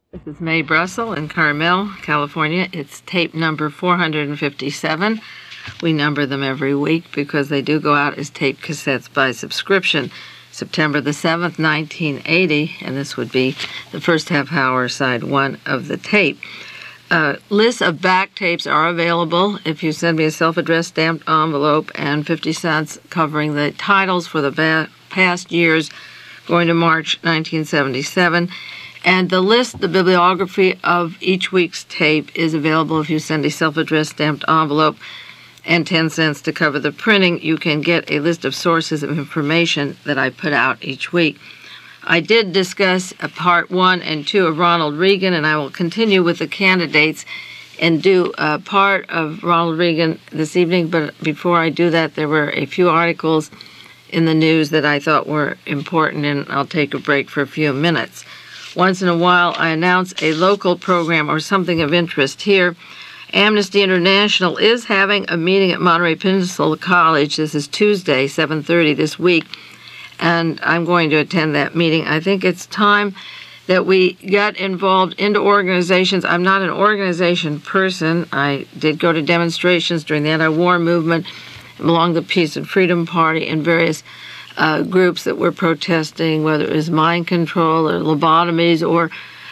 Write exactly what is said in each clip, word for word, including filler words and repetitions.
This is Mae Brussel in Carmel, California. It's tape number four hundred fifty-seven. We number them every week because they do go out as tape cassettes by subscription. September the seventh, nineteen eighty, and this would be the first half hour, side one of the tape. Uh, lists of back tapes are available if you send me a self-addressed stamped envelope and fifty cents covering the titles for the ba- past years going to March nineteen seventy-seven. And the list, the bibliography of each week's tape is available if you send a self-addressed stamped envelope and ten cents to cover the printing. You can get a list of sources of information that I put out each week. I did discuss a part one and two of Ronald Reagan, and I will continue with the candidates and do a part of Ronald Reagan this evening. But before I do that, there were a few articles in the news that I thought were important, and I'll take a break for a few minutes. Once in a while, I announce a local program or something of interest here. Amnesty International is having a meeting at Monterey Peninsula College. This is Tuesday, seven thirty this week, and I'm going to attend that meeting. I think it's time that we got involved into organizations. I'm not an organization person. I did go to demonstrations during the anti-war movement, belonged to the Peace and Freedom Party and various uh, groups that were protesting, whether it was mind control or lobotomies or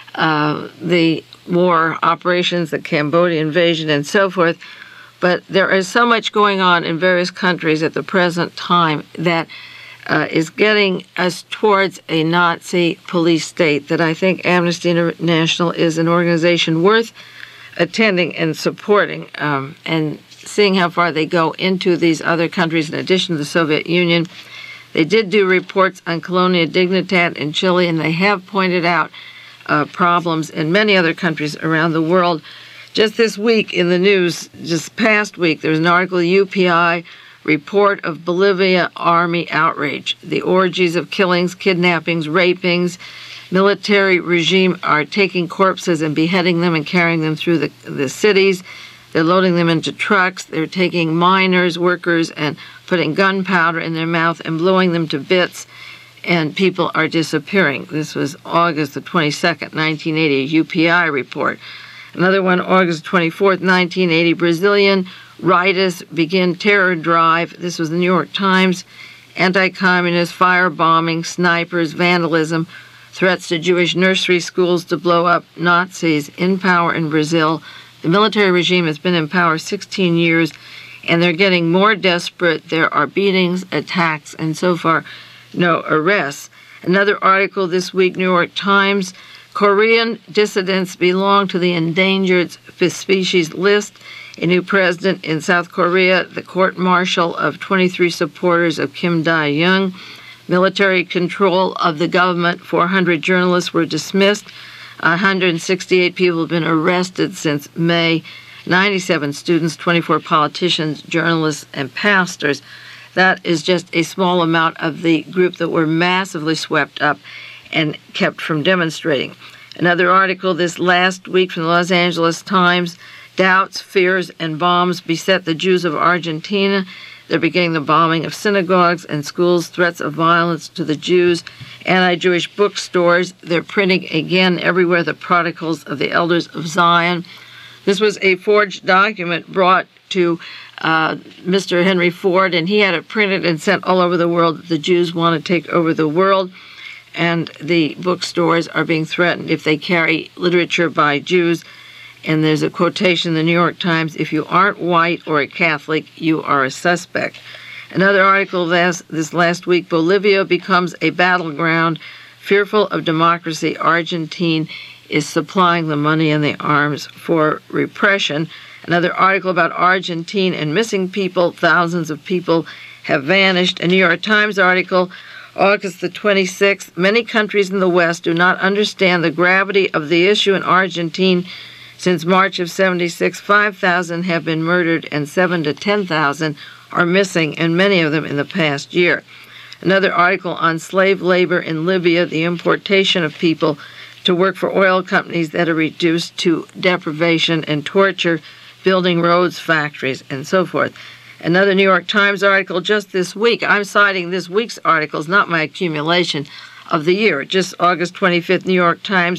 uh, the war operations, the Cambodia invasion, and so forth. But there is so much going on in various countries at the present time that uh, is getting us towards a Nazi police state that I think Amnesty International is an organization worth attending and supporting, um, and seeing how far they go into these other countries in addition to the Soviet Union. They did do reports on Colonia Dignitat in Chile, and they have pointed out Uh, problems in many other countries around the world. Just this week in the news, just past week, there was an article, U P I report of Bolivia army outrage. The orgies of killings, kidnappings, rapings, military regime are taking corpses and beheading them and carrying them through the, the cities. They're loading them into trucks. They're taking miners, workers, and putting gunpowder in their mouth and blowing them to bits. And people are disappearing. This was August the twenty-second, nineteen eighty, a U P I report. Another one, August twenty-fourth, nineteen eighty, Brazilian rightists begin terror drive. This was the New York Times. Anti-communist firebombing, snipers, vandalism, threats to Jewish nursery schools to blow up, Nazis in power in Brazil. The military regime has been in power sixteen years, and they're getting more desperate. There are beatings, attacks, and so far, no arrests. Another article this week, New York Times, Korean dissidents belong to the endangered species list. A new president in South Korea, the court-martial of twenty-three supporters of Kim Dae-jung, military control of the government, four hundred journalists were dismissed, one hundred sixty-eight people have been arrested since May, ninety-seven students, twenty-four politicians, journalists, and pastors. That is just a small amount of the group that were massively swept up and kept from demonstrating. Another article this last week from the Los Angeles Times, doubts, fears, and bombs beset the Jews of Argentina. They're beginning the bombing of synagogues and schools, threats of violence to the Jews, anti-Jewish bookstores. They're printing again everywhere the Prodigals of the Elders of Zion. This was a forged document brought to uh, Mister Henry Ford, and he had it printed and sent all over the world that the Jews want to take over the world, and the bookstores are being threatened if they carry literature by Jews. And there's a quotation in the New York Times, if you aren't white or a Catholic, you are a suspect. Another article this, this last week, Bolivia becomes a battleground. Fearful of democracy, Argentina is supplying the money and the arms for repression. Another article about Argentina and missing people. Thousands of people have vanished. A New York Times article, August the twenty-sixth. Many countries in the West do not understand the gravity of the issue in Argentina. Since March of seventy-six, five thousand have been murdered and seven to ten thousand are missing, and many of them in the past year. Another article on slave labor in Libya, the importation of people to work for oil companies that are reduced to deprivation and torture, building roads, factories, and so forth. Another New York Times article just this week. I'm citing this week's articles, not my accumulation of the year. Just August twenty-fifth, New York Times,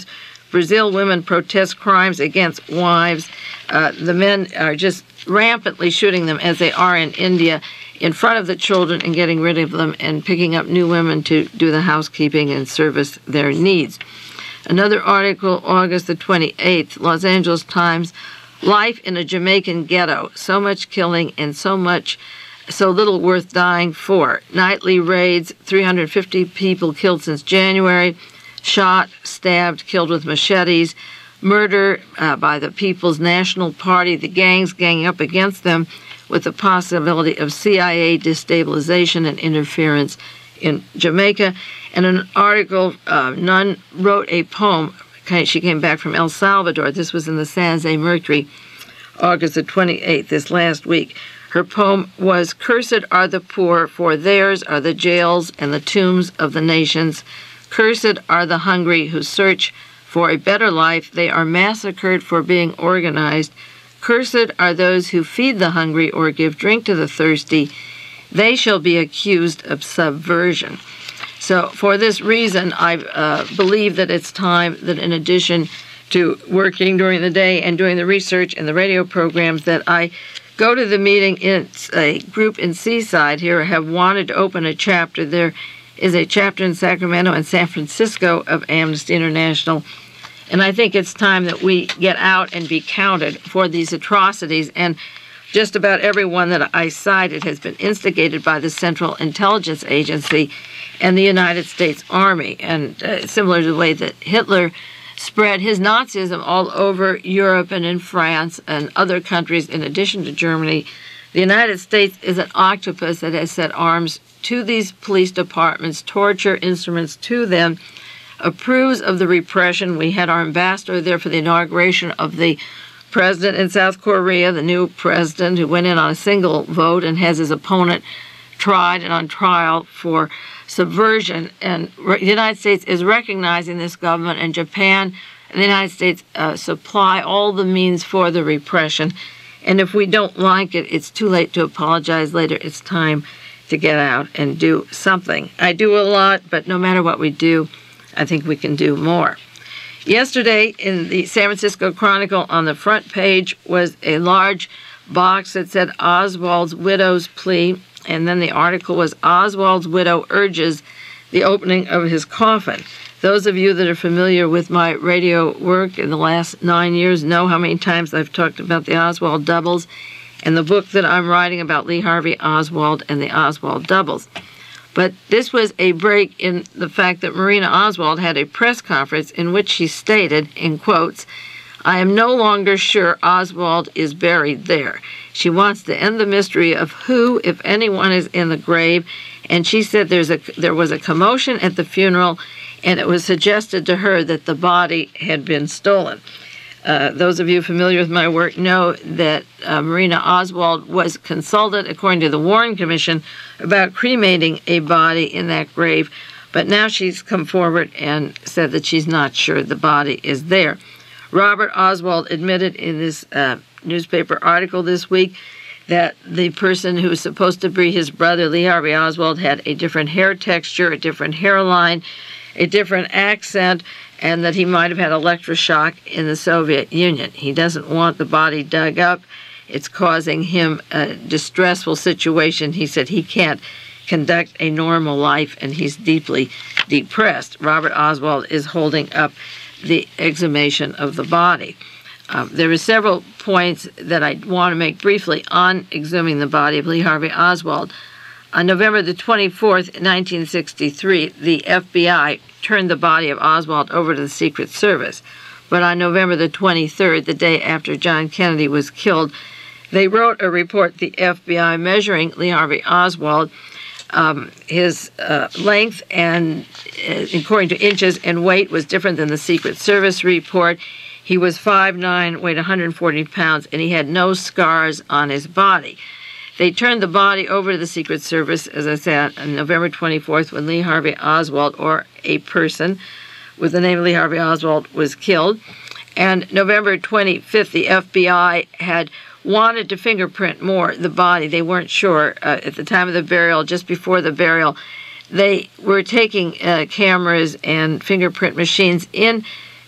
Brazil, women protest crimes against wives. Uh, the men are just rampantly shooting them, as they are in India, in front of the children and getting rid of them and picking up new women to do the housekeeping and service their needs. Another article, August the twenty-eighth, Los Angeles Times, life in a Jamaican ghetto, so much killing and so much, so little worth dying for. Nightly raids, three hundred fifty people killed since January, shot, stabbed, killed with machetes, murder uh, by the People's National Party, the gangs ganging up against them with the possibility of C I A destabilization and interference in Jamaica. And an article, uh, Nunn wrote a poem. She came back from El Salvador. This was in the San Jose Mercury, August the twenty-eighth, this last week. Her poem was, "Cursed are the poor, for theirs are the jails and the tombs of the nations. Cursed are the hungry who search for a better life. They are massacred for being organized. Cursed are those who feed the hungry or give drink to the thirsty. They shall be accused of subversion." So for this reason, I uh, believe that it's time that, in addition to working during the day and doing the research and the radio programs, that I go to the meeting. It's a group in Seaside here have wanted to open a chapter. There is a chapter in Sacramento and San Francisco of Amnesty International. And I think it's time that we get out and be counted for these atrocities. And just about everyone that I cited has been instigated by the Central Intelligence Agency and the United States Army. And uh, similar to the way that Hitler spread his Nazism all over Europe and in France and other countries in addition to Germany, the United States is an octopus that has set arms to these police departments, torture instruments to them, approves of the repression. We had our ambassador there for the inauguration of the president in South Korea, the new president, who went in on a single vote and has his opponent tried and on trial for subversion. And the United States is recognizing this government, and Japan and the United States uh, supply all the means for the repression. And if we don't like it, it's too late to apologize later. It's time to get out and do something. I do a lot, but no matter what we do, I think we can do more. Yesterday, in the San Francisco Chronicle, on the front page was a large box that said Oswald's widow's plea, and then the article was Oswald's widow urges the opening of his coffin. Those of you that are familiar with my radio work in the last nine years know how many times I've talked about the Oswald doubles and the book that I'm writing about Lee Harvey Oswald and the Oswald doubles. But this was a break in the fact that Marina Oswald had a press conference in which she stated, in quotes, "I am no longer sure Oswald is buried there." She wants to end the mystery of who, if anyone, is in the grave. And she said there's a there was a commotion at the funeral, and it was suggested to her that the body had been stolen. Uh, those of you familiar with my work know that uh, Marina Oswald was consulted, according to the Warren Commission, about cremating a body in that grave. But now she's come forward and said that she's not sure the body is there. Robert Oswald admitted in this uh, newspaper article this week that the person who was supposed to be his brother, Lee Harvey Oswald, had a different hair texture, a different hairline, a different accent, and that he might have had electroshock in the Soviet Union. He doesn't want the body dug up. It's causing him a distressful situation. He said he can't conduct a normal life, and he's deeply depressed. Robert Oswald is holding up the exhumation of the body. Um, there are several points that I want to make briefly on exhuming the body of Lee Harvey Oswald. On November the twenty-fourth, nineteen sixty-three, the F B I turned the body of Oswald over to the Secret Service. But on November the twenty-third, the day after John Kennedy was killed, they wrote a report, the F B I, measuring Lee Harvey Oswald, um, his uh, length and, uh, according to inches and weight, was different than the Secret Service report. He was five foot nine, weighed one hundred forty pounds, and he had no scars on his body. They turned the body over to the Secret Service, as I said, on November twenty-fourth, when Lee Harvey Oswald, or a person with the name of Lee Harvey Oswald, was killed. And November twenty-fifth, the F B I had wanted to fingerprint more the body. They weren't sure uh, at the time of the burial, just before the burial. They were taking uh, cameras and fingerprint machines in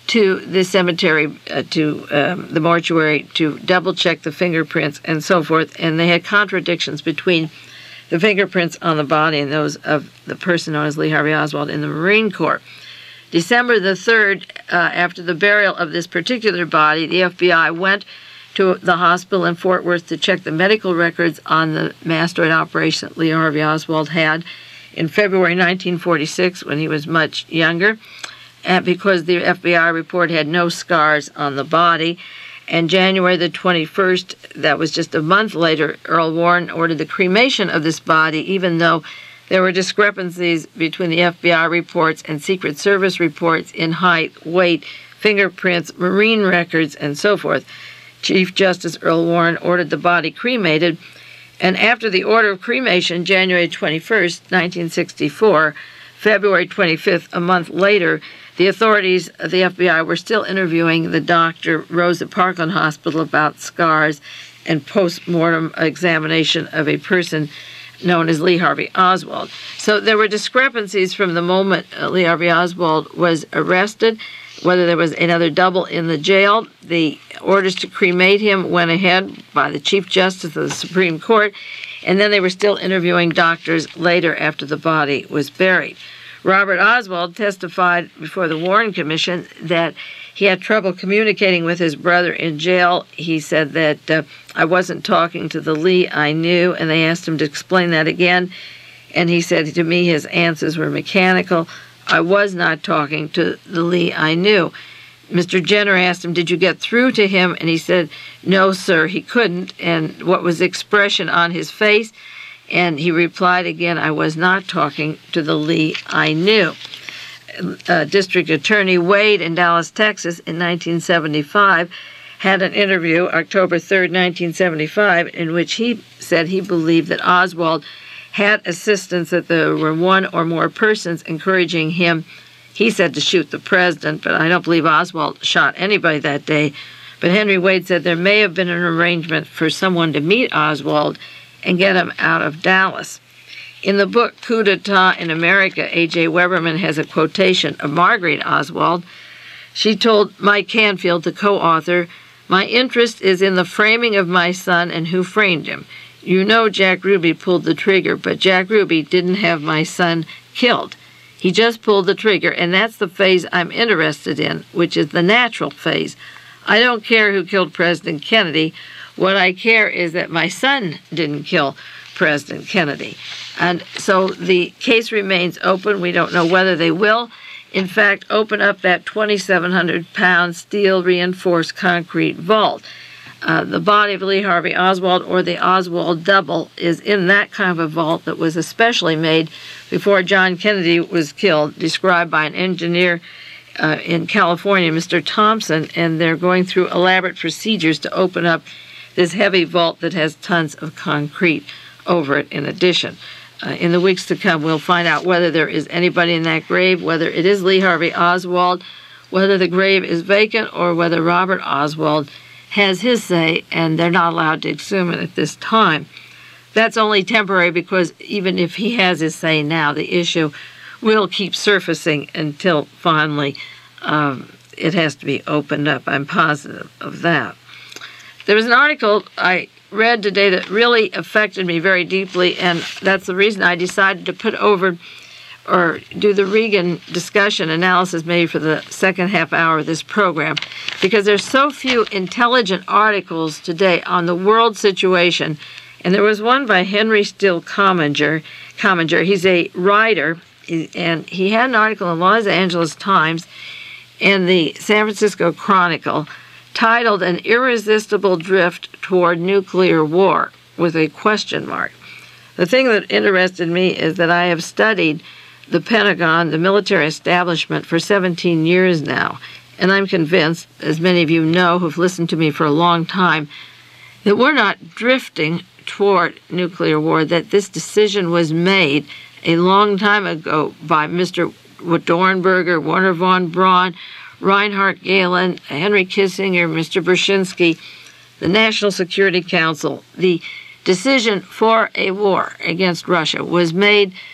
to the cemetery, uh, to um, the mortuary, to double-check the fingerprints and so forth, and they had contradictions between the fingerprints on the body and those of the person known as Lee Harvey Oswald in the Marine Corps. December the third, uh, after the burial of this particular body, the F B I went to the hospital in Fort Worth to check the medical records on the mastoid operation that Lee Harvey Oswald had in February nineteen forty-six, when he was much younger, and because the F B I report had no scars on the body. And January the twenty-first, that was just a month later, Earl Warren ordered the cremation of this body, even though there were discrepancies between the F B I reports and Secret Service reports in height, weight, fingerprints, marine records, and so forth. Chief Justice Earl Warren ordered the body cremated, and after the order of cremation, January twenty-first, nineteen sixty-four, February twenty-fifth, a month later, the authorities of the F B I were still interviewing the doctor, Rosa Parkland Hospital, about scars and post-mortem examination of a person known as Lee Harvey Oswald. So there were discrepancies from the moment Lee Harvey Oswald was arrested, whether there was another double in the jail. The orders to cremate him went ahead by the Chief Justice of the Supreme Court, and then they were still interviewing doctors later after the body was buried. Robert Oswald testified before the Warren Commission that he had trouble communicating with his brother in jail. He said that, uh, I wasn't talking to the Lee I knew, and they asked him to explain that again. And he said, to me, his answers were mechanical. I was not talking to the Lee I knew. Mister Jenner asked him, did you get through to him? And he said, no, sir, he couldn't. And what was the expression on his face? And he replied again, I was not talking to the Lee I knew. Uh, District Attorney Wade in Dallas, Texas, in nineteen seventy-five, had an interview, October third, nineteen seventy-five, in which he said he believed that Oswald had assistance, that there were one or more persons encouraging him, he said, to shoot the president, but I don't believe Oswald shot anybody that day. But Henry Wade said there may have been an arrangement for someone to meet Oswald and get him out of Dallas. In the book Coup d'etat in America, A J Weberman has a quotation of Marguerite Oswald. She told Mike Canfield, the co-author, my interest is in the framing of my son and who framed him. You know Jack Ruby pulled the trigger, but Jack Ruby didn't have my son killed. He just pulled the trigger, and that's the phase I'm interested in, which is the natural phase. I don't care who killed President Kennedy. What I care is that my son didn't kill President Kennedy. And so the case remains open. We don't know whether they will, in fact, open up that twenty-seven hundred pound steel-reinforced concrete vault. Uh, the body of Lee Harvey Oswald, or the Oswald double, is in that kind of a vault that was especially made before John Kennedy was killed, described by an engineer uh, in California, Mister Thompson, and they're going through elaborate procedures to open up this heavy vault that has tons of concrete over it in addition. Uh, in the weeks to come, we'll find out whether there is anybody in that grave, whether it is Lee Harvey Oswald, whether the grave is vacant, or whether Robert Oswald has his say, and they're not allowed to exhume it at this time. That's only temporary, because even if he has his say now, the issue will keep surfacing until finally um, it has to be opened up. I'm positive of that. There was an article I read today that really affected me very deeply, and that's the reason I decided to put over or do the Reagan discussion analysis maybe for the second half hour of this program, because there's so few intelligent articles today on the world situation. And there was one by Henry Still Commager. Commager. He's a writer, and he had an article in Los Angeles Times and the San Francisco Chronicle titled An Irresistible Drift Toward Nuclear War, with a question mark. The thing that interested me is that I have studied the Pentagon, the military establishment, for seventeen years now, and I'm convinced, as many of you know who've listened to me for a long time, that we're not drifting toward nuclear war, that this decision was made a long time ago by Mister Dornberger, Wernher von Braun, Reinhard Gehlen, Henry Kissinger, Mister Brzezinski, the National Security Council. The decision for a war against Russia was made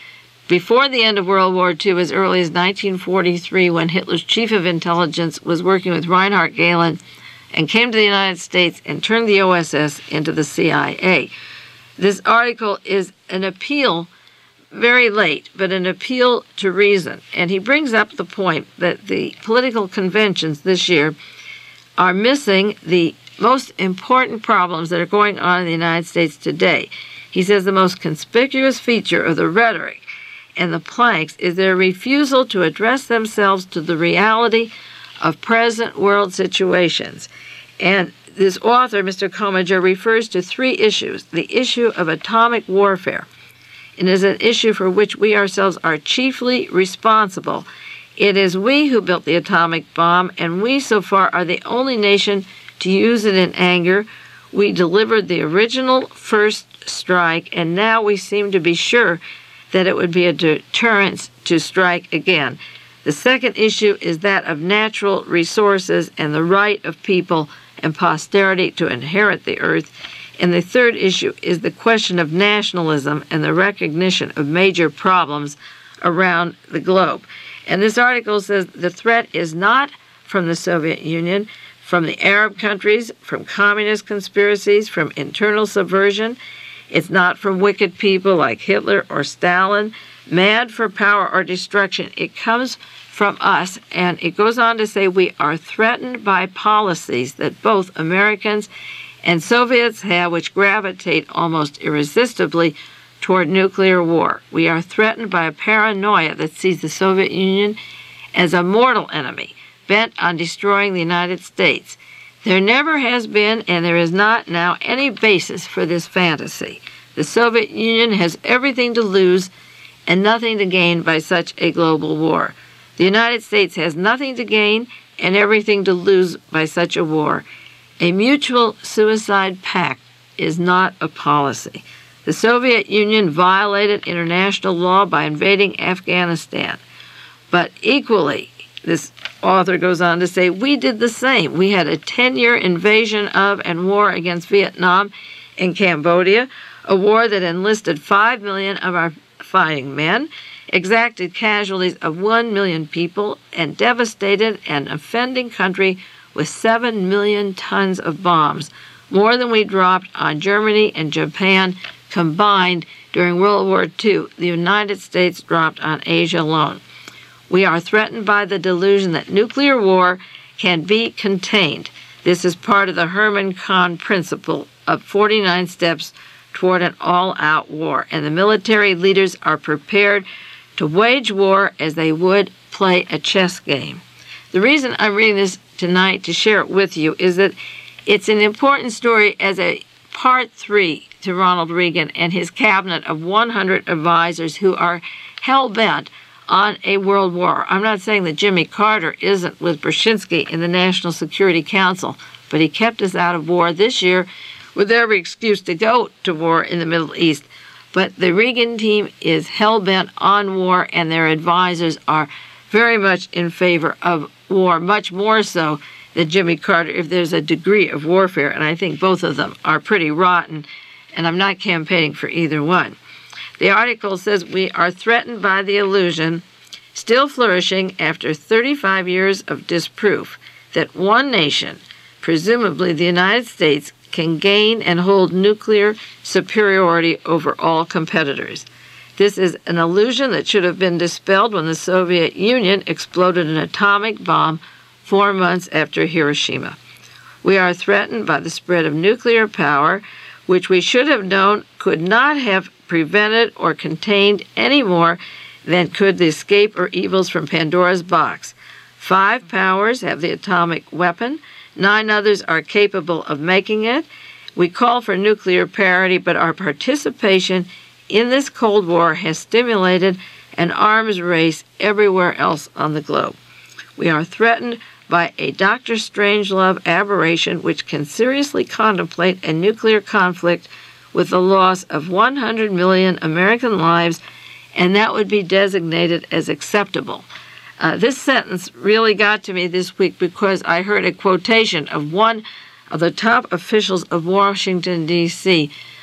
before the end of World War Two, as early as nineteen forty-three, when Hitler's chief of intelligence was working with Reinhard Gehlen and came to the United States and turned the O S S into the C I A. This article is an appeal, very late, but an appeal to reason. And he brings up the point that the political conventions this year are missing the most important problems that are going on in the United States today. He says the most conspicuous feature of the rhetoric and the planks is their refusal to address themselves to the reality of present world situations. And this author, Mister Commager, refers to three issues. The issue of atomic warfare. It is an issue for which we ourselves are chiefly responsible. It is we who built the atomic bomb, and we so far are the only nation to use it in anger. We delivered the original first strike, and now we seem to be sure that it would be a deterrence to strike again. The second issue is that of natural resources and the right of people and posterity to inherit the earth. And the third issue is the question of nationalism and the recognition of major problems around the globe. And this article says the threat is not from the Soviet Union, from the Arab countries, from communist conspiracies, from internal subversion. It's not from wicked people like Hitler or Stalin, mad for power or destruction. It comes from us, and it goes on to say we are threatened by policies that both Americans and Soviets have, which gravitate almost irresistibly toward nuclear war. We are threatened by a paranoia that sees the Soviet Union as a mortal enemy, bent on destroying the United States. There never has been, and there is not now, any basis for this fantasy. The Soviet Union has everything to lose and nothing to gain by such a global war. The United States has nothing to gain and everything to lose by such a war. A mutual suicide pact is not a policy. The Soviet Union violated international law by invading Afghanistan. But equally, this author goes on to say, we did the same. We had a ten-year invasion of and war against Vietnam and Cambodia, a war that enlisted five million of our fighting men, exacted casualties of one million people, and devastated an offending country with seven million tons of bombs, more than we dropped on Germany and Japan combined during World War Two. The United States dropped on Asia alone. We are threatened by the delusion that nuclear war can be contained. This is part of the Herman Kahn principle of forty-nine steps toward an all-out war, and the military leaders are prepared to wage war as they would play a chess game. The reason I'm reading this tonight to share it with you is that it's an important story as a part three to Ronald Reagan and his cabinet of one hundred advisors who are hell-bent on a world war. I'm not saying that Jimmy Carter isn't with Brzezinski in the National Security Council, but he kept us out of war this year with every excuse to go to war in the Middle East. But the Reagan team is hell-bent on war, and their advisors are very much in favor of war, much more so than Jimmy Carter, if there's a degree of warfare. And I think both of them are pretty rotten, and I'm not campaigning for either one. The article says we are threatened by the illusion, still flourishing after thirty-five years of disproof, that one nation, presumably the United States, can gain and hold nuclear superiority over all competitors. This is an illusion that should have been dispelled when the Soviet Union exploded an atomic bomb four months after Hiroshima. We are threatened by the spread of nuclear power, which we should have known could not have prevented or contained any more than could the escape or evils from Pandora's box. Five powers have the atomic weapon. Nine others are capable of making it. We call for nuclear parity, but our participation in this Cold War has stimulated an arms race everywhere else on the globe. We are threatened by a Doctor Strangelove aberration which can seriously contemplate a nuclear conflict with the loss of one hundred million American lives, and that would be designated as acceptable. Uh, this sentence really got to me this week because I heard a quotation of one of the top officials of Washington, D C,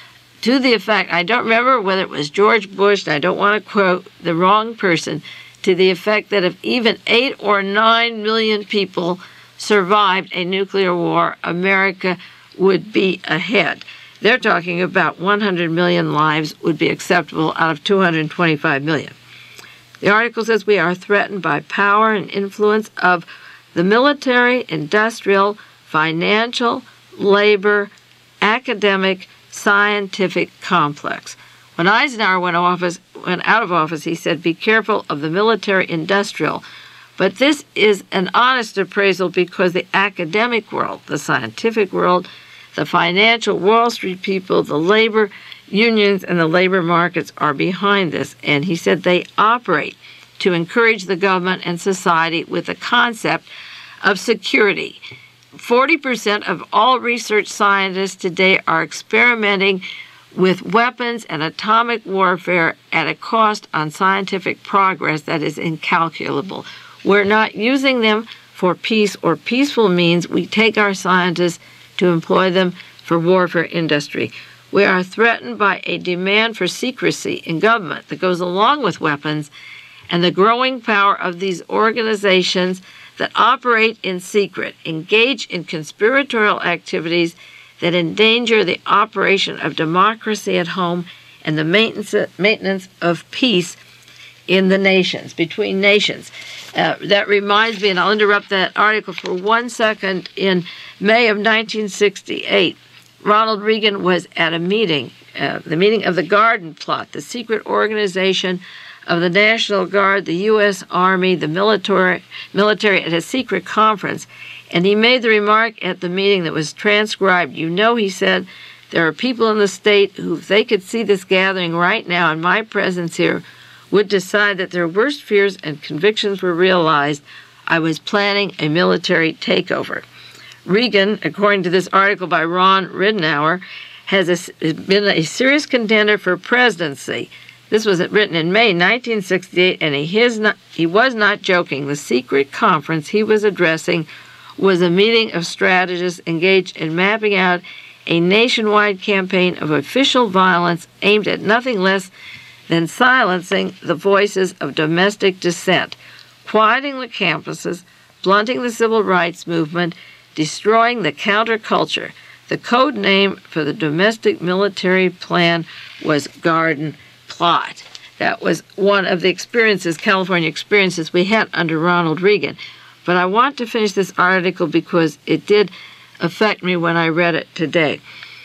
to the effect, I don't remember whether it was George Bush, and I don't want to quote the wrong person, to the effect that if even eight or nine million people survived a nuclear war, America would be ahead. They're talking about one hundred million lives would be acceptable out of two hundred twenty-five million. The article says we are threatened by power and influence of the military, industrial, financial, labor, academic, scientific complex. When Eisenhower went, office, went out of office, he said, be careful of the military-industrial. But this is an honest appraisal because the academic world, the scientific world, the financial Wall Street people, the labor unions, and the labor markets are behind this. And he said they operate to encourage the government and society with the concept of security. forty percent of all research scientists today are experimenting with weapons and atomic warfare at a cost on scientific progress that is incalculable. We're not using them for peace or peaceful means. We take our scientists to employ them for warfare industry. We are threatened by a demand for secrecy in government that goes along with weapons and the growing power of these organizations that operate in secret, engage in conspiratorial activities that endanger the operation of democracy at home and the maintenance, maintenance of peace in the nations, between nations. Uh, that reminds me, and I'll interrupt that article for one second, in May of nineteen sixty-eight, Ronald Reagan was at a meeting, uh, the meeting of the Garden Plot, the secret organization of the National Guard, the U S Army, the military, military at a secret conference. And he made the remark at the meeting that was transcribed. You know, he said, there are people in the state who, if they could see this gathering right now and my presence here, would decide that their worst fears and convictions were realized. I was planning a military takeover. Reagan, according to this article by Ron Ridenour, has a, been a serious contender for presidency. This was written in May nineteen sixty-eight, and he, is not, he was not joking. The secret conference he was addressing was a meeting of strategists engaged in mapping out a nationwide campaign of official violence aimed at nothing less than silencing the voices of domestic dissent, quieting the campuses, blunting the civil rights movement, destroying the counterculture. The code name for the domestic military plan was Garden Plot. That was one of the experiences, California experiences, we had under Ronald Reagan. But I want to finish this article because it did affect me when I read it today.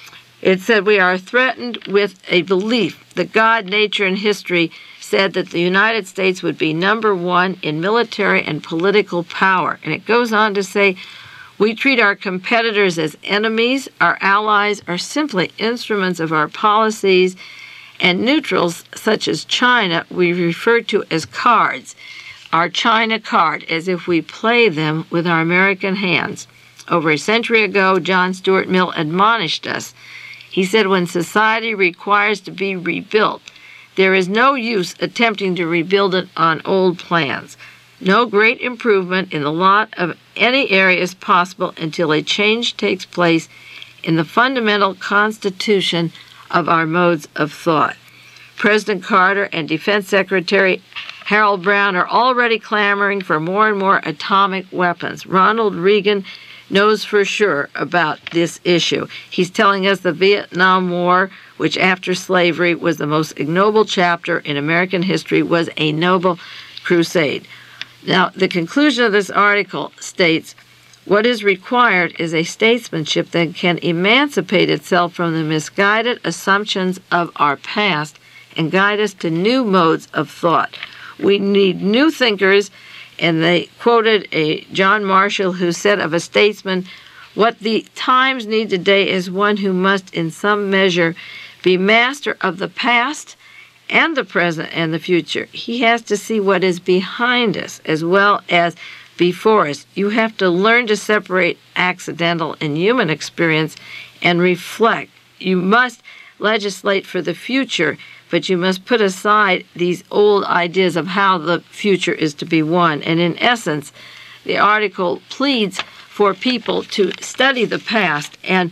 It said, we are threatened with a belief that God, nature, and history said that the United States would be number one in military and political power. And it goes on to say, we treat our competitors as enemies, our allies are simply instruments of our policies, and neutrals, such as China, we refer to as cards. Our China card, as if we play them with our American hands. Over a century ago, John Stuart Mill admonished us. He said, when society requires to be rebuilt, there is no use attempting to rebuild it on old plans. No great improvement in the lot of any area is possible until a change takes place in the fundamental constitution of our modes of thought. President Carter and Defense Secretary Harold Brown are already clamoring for more and more atomic weapons. Ronald Reagan knows for sure about this issue. He's telling us the Vietnam War, which after slavery was the most ignoble chapter in American history, was a noble crusade. Now, the conclusion of this article states, what is required is a statesmanship that can emancipate itself from the misguided assumptions of our past and guide us to new modes of thought. We need new thinkers, and they quoted a John Marshall who said of a statesman, what the times need today is one who must in some measure be master of the past and the present and the future. He has to see what is behind us as well as before us. You have to learn to separate accidental and human experience and reflect. You must legislate for the future, but you must put aside these old ideas of how the future is to be won. And in essence, the article pleads for people to study the past and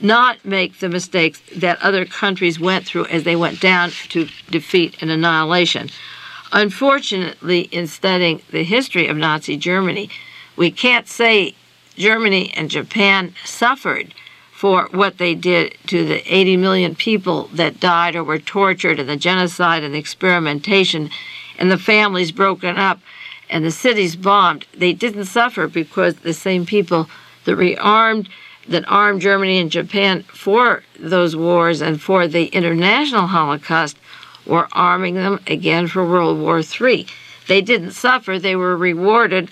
not make the mistakes that other countries went through as they went down to defeat and annihilation. Unfortunately, in studying the history of Nazi Germany, we can't say Germany and Japan suffered for what they did to the eighty million people that died or were tortured, and the genocide and the experimentation, and the families broken up, and the cities bombed. They didn't suffer because the same people that rearmed, that armed Germany and Japan for those wars and for the international Holocaust were arming them again for World War Three. They didn't suffer. They were rewarded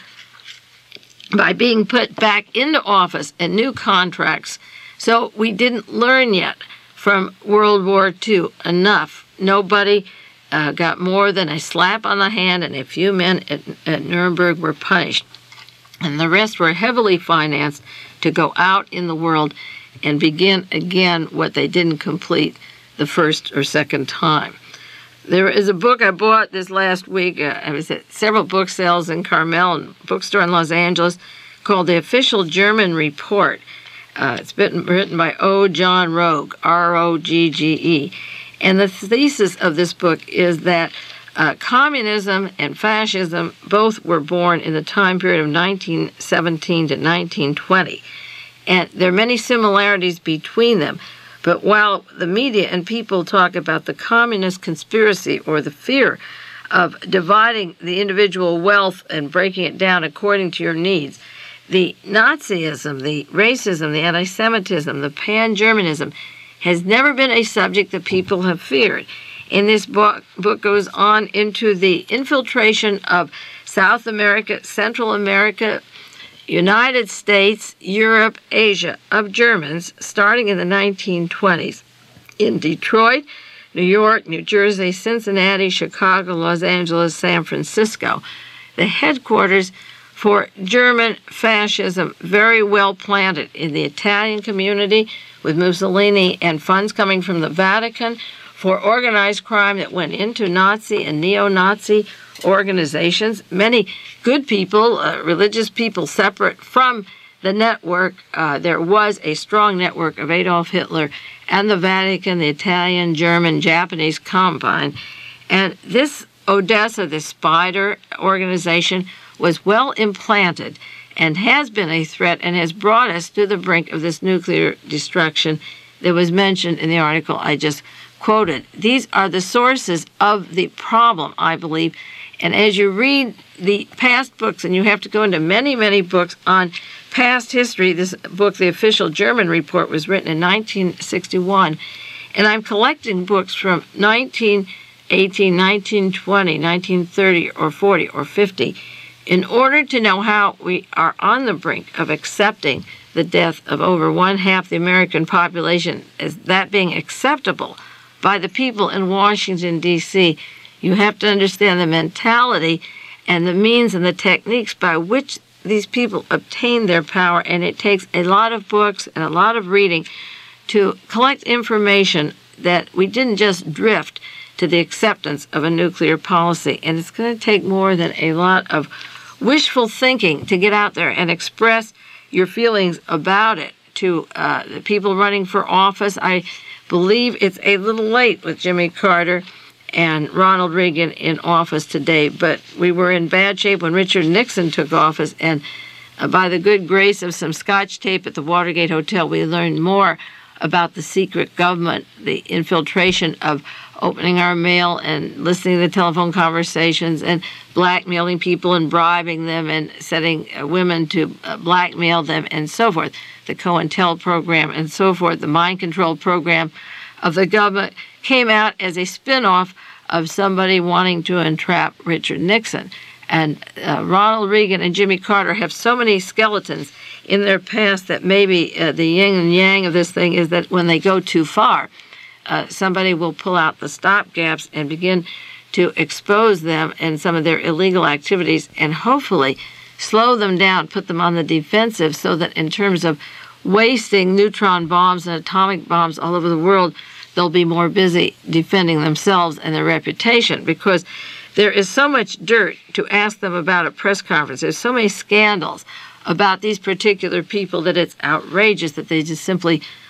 by being put back into office and new contracts. So we didn't learn yet from World War Two enough. Nobody uh, got more than a slap on the hand, and a few men at, at Nuremberg were punished. And the rest were heavily financed to go out in the world and begin again what they didn't complete the first or second time. There is a book I bought this last week. Uh, I was at several book sales in Carmel and bookstore in Los Angeles called The Official German Report. Uh, it's been written by O. John Rogue, R O G G E. And the thesis of this book is that uh, communism and fascism both were born in the time period of nineteen seventeen to nineteen twenty. And there are many similarities between them. But while the media and people talk about the communist conspiracy or the fear of dividing the individual wealth and breaking it down according to your needs, the Nazism, the racism, the anti-Semitism, the pan-Germanism has never been a subject that people have feared. And this book, book goes on into the infiltration of South America, Central America, United States, Europe, Asia, of Germans starting in the nineteen twenties in Detroit, New York, New Jersey, Cincinnati, Chicago, Los Angeles, San Francisco. The headquarters for German fascism, very well planted in the Italian community with Mussolini and funds coming from the Vatican for organized crime that went into Nazi and neo-Nazi organizations. Many good people, uh, religious people separate from the network. Uh, there was a strong network of Adolf Hitler and the Vatican, the Italian, German, Japanese combine. And this Odessa, this spider organization, was well implanted and has been a threat and has brought us to the brink of this nuclear destruction that was mentioned in the article I just quoted. These are the sources of the problem, I believe. And as you read the past books, and you have to go into many, many books on past history, this book, The Official German Report, was written in nineteen sixty-one. And I'm collecting books from nineteen eighteen, nineteen twenty, nineteen thirty, or forty, or fifty, in order to know how we are on the brink of accepting the death of over one half the American population as that being acceptable by the people in Washington, D C You have to understand the mentality and the means and the techniques by which these people obtain their power, and it takes a lot of books and a lot of reading to collect information that we didn't just drift to the acceptance of a nuclear policy. And it's going to take more than a lot of wishful thinking to get out there and express your feelings about it to uh, the people running for office. I believe it's a little late with Jimmy Carter and Ronald Reagan in office today, but we were in bad shape when Richard Nixon took office, and uh, by the good grace of some Scotch tape at the Watergate Hotel, we learned more about the secret government, the infiltration of opening our mail and listening to the telephone conversations and blackmailing people and bribing them and setting uh, women to uh, blackmail them and so forth, the COINTEL program and so forth, the mind control program of the government came out as a spin-off of somebody wanting to entrap Richard Nixon. And uh, Ronald Reagan and Jimmy Carter have so many skeletons in their past that maybe uh, the yin and yang of this thing is that when they go too far, uh, somebody will pull out the stopgaps and begin to expose them and some of their illegal activities and hopefully slow them down, put them on the defensive so that in terms of wasting neutron bombs and atomic bombs all over the world, they'll be more busy defending themselves and their reputation, because there is so much dirt to ask them about at press conferences. There's so many scandals about these particular people that it's outrageous that they just simply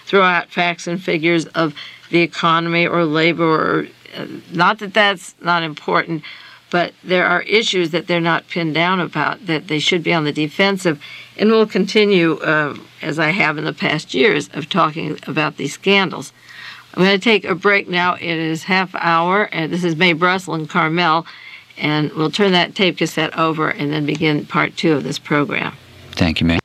throw out facts and figures of the economy or labor, or uh, not that that's not important, but there are issues that they're not pinned down about, that they should be on the defensive. And we'll continue, uh, as I have in the past years, of talking about these scandals. I'm going to take a break now. It is half hour, and this is Mae Brussell and Carmel, and we'll turn that tape cassette over and then begin part two of this program. Thank you, Mae.